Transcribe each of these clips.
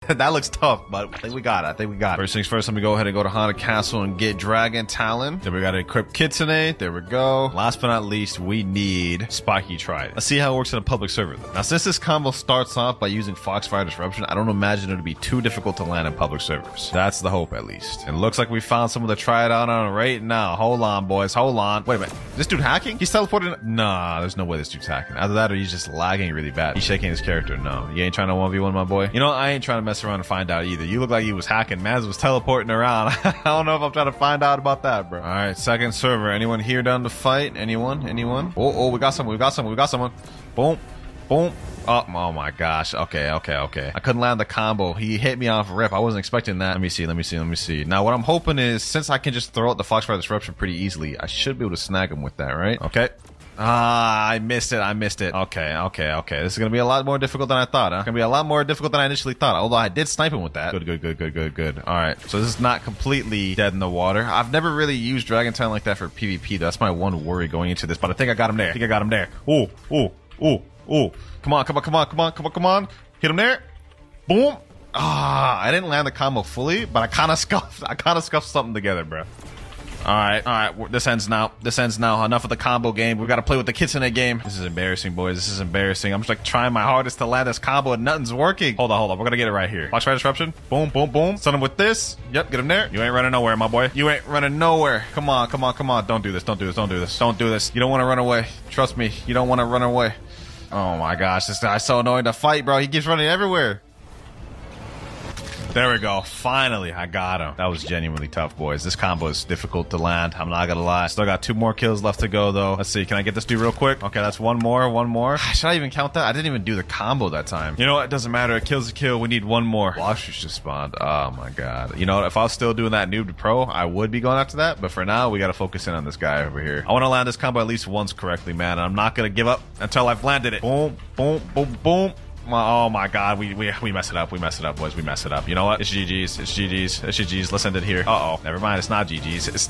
That looks tough, but I think we got it. I think we got it. First things first, let me go ahead and go to Haunted Castle and get Dragon Talon. Then we got to equip Kitsune. There we go. Last but not least, we need Spiky Trident. Let's see how it works in a public server, though. Now, since this combo starts off by using Foxfire Disruption, I don't imagine it to be too difficult to land in public servers. That's the hope, at least. And it looks like we found someone to try it out on right now. Hold on, boys. Hold on. Wait a minute. This dude hacking? He's teleporting? Nah, there's no way this dude's hacking. Either that or he's just lagging really bad. He's shaking his character. No, you ain't trying to 1v1, my boy. You know, I ain't trying to mess around and find out either. You look like he was hacking. Maz was teleporting around. I don't know if I'm trying to find out about that, bro. All right, second server. Anyone here down to fight? Anyone? Anyone? Oh, we got someone. We got someone. We got someone. Boom. Boom. Oh my gosh. Okay. I couldn't land the combo. He hit me off rip. I wasn't expecting that. Let me see. Now, what I'm hoping is, since I can just throw out the Foxfire Disruption pretty easily, I should be able to snag him with that, right? Okay. I missed it. Okay. This is gonna be a lot more difficult than I thought, huh? It's gonna be a lot more difficult than I initially thought, although I did snipe him with that. Good. Alright, so this is not completely dead in the water. I've never really used Dragon Talon like that for PvP. That's my one worry going into this, but I think I got him there. Ooh. Come on. Hit him there. Boom. I didn't land the combo fully, but I kind of scuffed something together, bro. All right. This ends now. Enough of the combo game. We got to play with the Kitsune game. This is embarrassing, boys. This is embarrassing. I'm just like trying my hardest to land this combo and nothing's working. Hold on. We're going to get it right here. Foxfire Disruption. Boom. Stun him with this. Yep, get him there. You ain't running nowhere, my boy. You ain't running nowhere. Come on. Don't do this. You don't want to run away. Trust me. You don't want to run away. Oh my gosh. This guy's so annoying to fight, bro. He keeps running everywhere. There we go. Finally, I got him. That was genuinely tough, boys. This combo is difficult to land. I'm not gonna lie. Still got 2 more kills left to go, though. Let's see. Can I get this dude real quick? Okay, that's one more. Should I even count that? I didn't even do the combo that time. You know what? It doesn't matter. A kill's a kill. We need one more. Blockstreaks just spawned. Oh, my God. You know what? If I was still doing that noob to pro, I would be going after that. But for now, we gotta focus in on this guy over here. I want to land this combo at least once correctly, man. And I'm not gonna give up until I've landed it. Boom. Oh my God, we mess it up, boys. We mess it up. You know what? It's GG's. Let's end it here. Never mind. It's not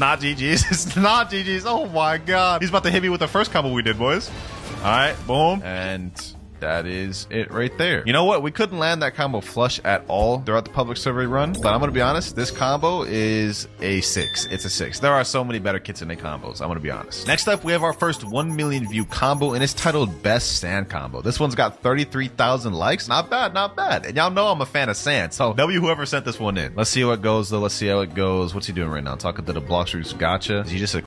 GG's. Oh my God. He's about to hit me with the first combo we did, boys. All right, boom. And that is it right there. You know what? We couldn't land that combo flush at all throughout the public survey run, but I'm gonna be honest, this combo is a 6. It's a 6. There are so many better Kitsune combos, I'm gonna be honest. Next up, we have our first 1 million view combo, and it's titled Best Sand Combo. This one's got 33,000 likes. Not bad. And y'all know I'm a fan of sand, so W whoever sent this one in. Let's see how it goes, though. What's he doing right now? Talking to the Blockstreaks. Gotcha. Is he just